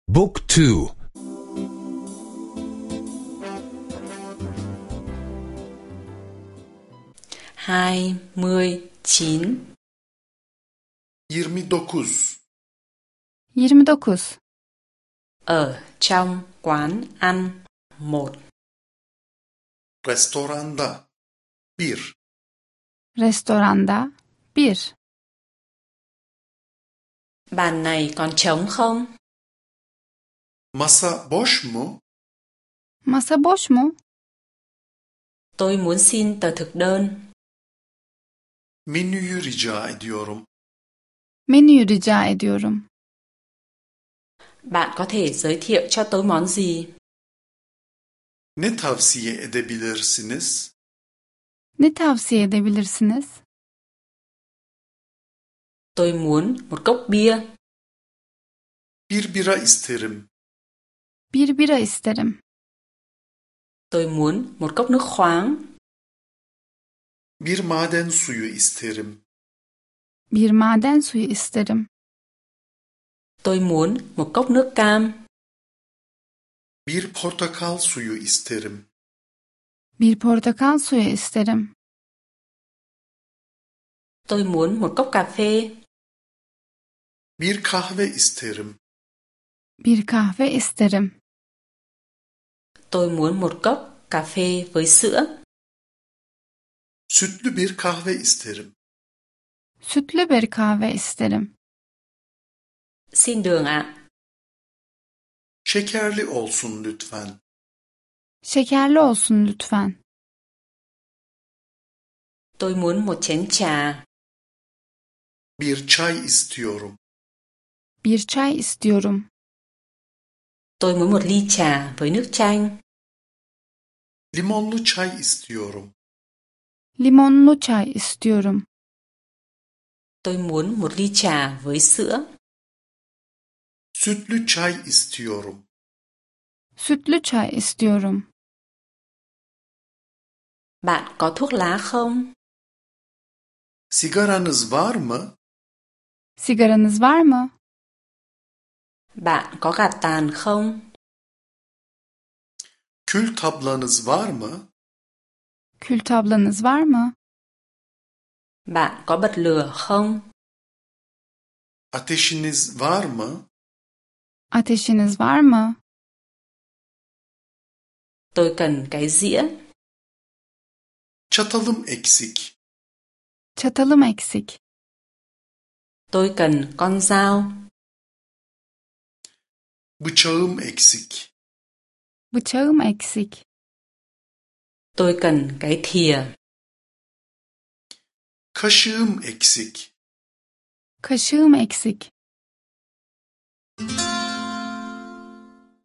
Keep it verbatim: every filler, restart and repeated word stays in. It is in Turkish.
Book two. hai mươi chín. yirmi dokuz. yirmi dokuz. Ở trong quán ăn. Một. Restoranda. Bir. Restoranda bir. Bàn này còn trống không? Masa boş mu? Masa boş mu? Tôi muốn xin tờ thực đơn. Menüyü rica ediyorum. Menüyü rica ediyorum. Bạn có thể giới thiệu cho tôi món gì? Ne tavsiye edebilirsiniz? Ne tavsiye edebilirsiniz? Tôi muốn một cốc bia. Bir bira isterim. Bir bira isterim. Tôi muốn một cốc nước khoáng. Bir maden suyu isterim. Bir maden suyu isterim. Tôi muốn một cốc nước cam. Bir portakal suyu isterim. Bir portakal suyu isterim. Tôi muốn một cốc cà phê. Bir kahve isterim. Bir kahve isterim. Tôi muốn một cốc cà phê với sữa. Sütlü bir kahve isterim. Sütlü bir kahve isterim. Xin đường ạ. Şekerli olsun lütfen. Şekerli olsun lütfen. Tôi muốn một chén trà. Bir çay istiyorum. Bir çay istiyorum. Tôi muốn một ly trà với nước chanh. Limonlu çay istiyorum. Limonlu çay istiyorum. Tôi muốn một ly trà với sữa. Sütlü çay istiyorum. Sütlü çay istiyorum. Bạn có thuốc lá không? Sigaranız var mı? Sigaranız var mı? Bạn có gạt tàn không? Kül tablanız var mı? Kül tablanız var mı? Bạn có bật lửa không? Ateşiniz var mı? Ateşiniz var mı? Tôi cần cái dĩa. Çatalım eksik. Çatalım eksik. Tôi cần con dao. Bıçağım eksik. Bıçağım eksik. Tôi cần cái thìa. Kaşığım eksik. Kaşığım eksik.